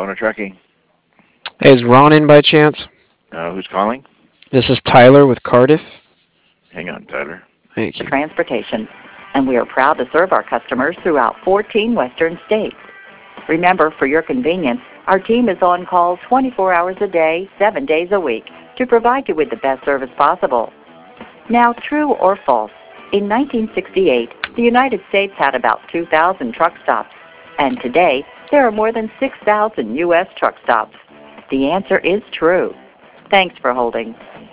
Faulkner Trucking. Hey, is Ron in by chance? Who's calling? This is Tyler with Cardiff. Hang on, Tyler. Thank you. Transportation, and we are proud to serve our customers throughout 14 western states. Remember, for your convenience, our team is on call 24 hours a day, 7 days a week, to provide you with the best service possible. Now, true or false, in 1968, the United States had about 2,000 truck stops, and today there are more than 6,000 U.S. truck stops. The answer is true. Thanks for holding.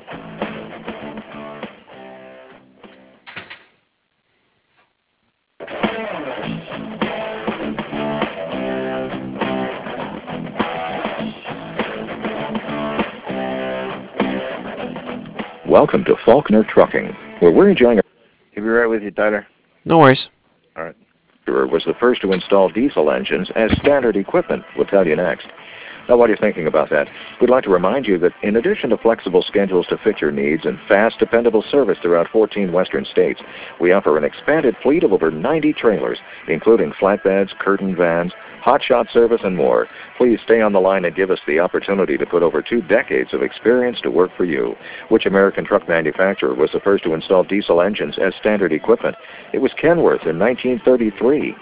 Welcome to Faulkner Trucking, where we're enjoying He'll be right with you, Tyler. No worries. All right. was the first to install diesel engines as standard equipment. We'll tell you next. Now, while you're thinking about that, we'd like to remind you that in addition to flexible schedules to fit your needs and fast, dependable service throughout 14 western states, we offer an expanded fleet of over 90 trailers, including flatbeds, curtain vans, hotshot service, and more. Please stay on the line and give us the opportunity to put over 2 decades of experience to work for you. Which American truck manufacturer was the first to install diesel engines as standard equipment? It was Kenworth in 1933.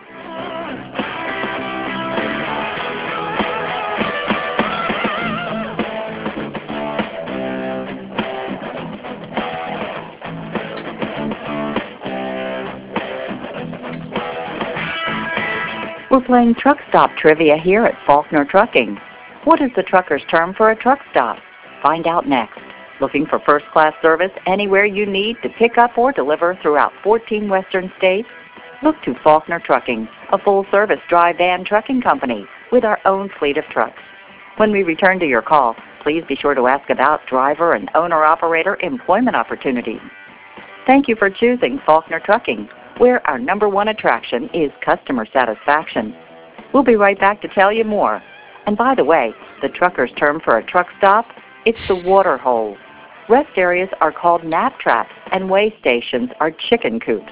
We're playing truck stop trivia here at Faulkner Trucking. What is the trucker's term for a truck stop? Find out next. Looking for first-class service anywhere you need to pick up or deliver throughout 14 western states? Look to Faulkner Trucking, a full-service dry van trucking company with our own fleet of trucks. When we return to your call, please be sure to ask about driver and owner-operator employment opportunities. Thank you for choosing Faulkner Trucking, where our #1 attraction is customer satisfaction. We'll be right back to tell you more. And by the way, the trucker's term for a truck stop, it's the water hole. Rest areas are called nap traps, and weigh stations are chicken coops.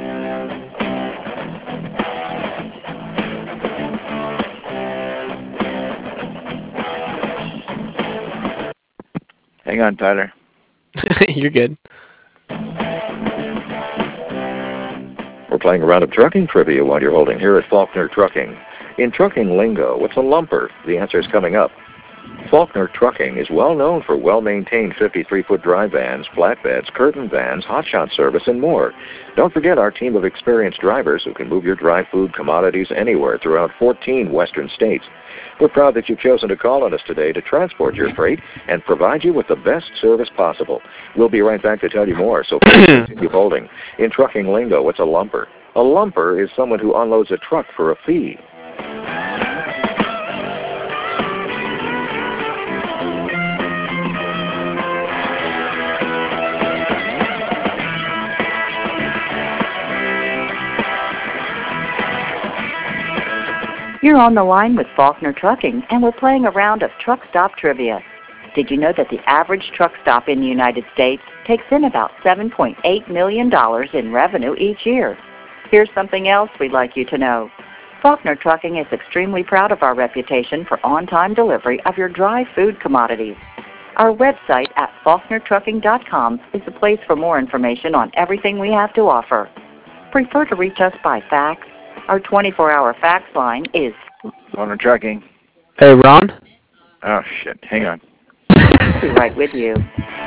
Hang on, Tyler. You're good. We're playing a round of trucking trivia while you're holding here at Faulkner Trucking. In trucking lingo, what's a lumper? The answer is coming up. Faulkner Trucking is well known for well-maintained 53-foot dry vans, flatbeds, curtain vans, hotshot service, and more. Don't forget our team of experienced drivers who can move your dry food commodities anywhere throughout 14 western states. We're proud that you've chosen to call on us today to transport your freight and provide you with the best service possible. We'll be right back to tell you more, so please continue holding. In trucking lingo, what's a lumper? A lumper is someone who unloads a truck for a fee. You're on the line with Faulkner Trucking, and we're playing a round of truck stop trivia. Did you know that the average truck stop in the United States takes in about $7.8 million in revenue each year? Here's something else we'd like you to know. Faulkner Trucking is extremely proud of our reputation for on-time delivery of your dry food commodities. Our website at faulknertrucking.com is the place for more information on everything we have to offer. Prefer to reach us by fax? Our 24-hour fax line is Faulkner Trucking. Hey, Ron? Oh, shit. Hang on. We'll be right with you.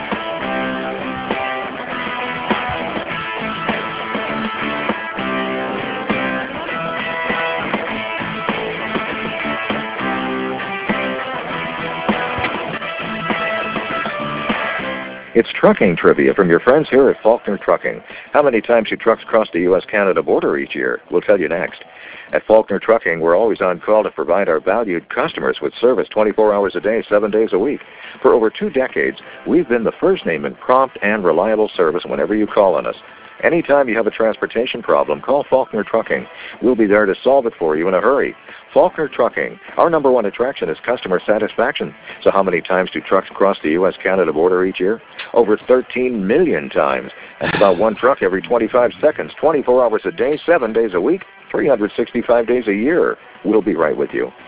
It's trucking trivia from your friends here at Faulkner Trucking. How many times do trucks cross the U.S.-Canada border each year? We'll tell you next. At Faulkner Trucking, we're always on call to provide our valued customers with service 24 hours a day, 7 days a week. For over 2 decades, we've been the first name in prompt and reliable service whenever you call on us. Anytime you have a transportation problem, call Faulkner Trucking. We'll be there to solve it for you in a hurry. Faulkner Trucking. Our #1 attraction is customer satisfaction. So how many times do trucks cross the U.S.-Canada border each year? Over 13 million times. That's about 1 truck every 25 seconds, 24 hours a day, 7 days a week, 365 days a year. We'll be right with you.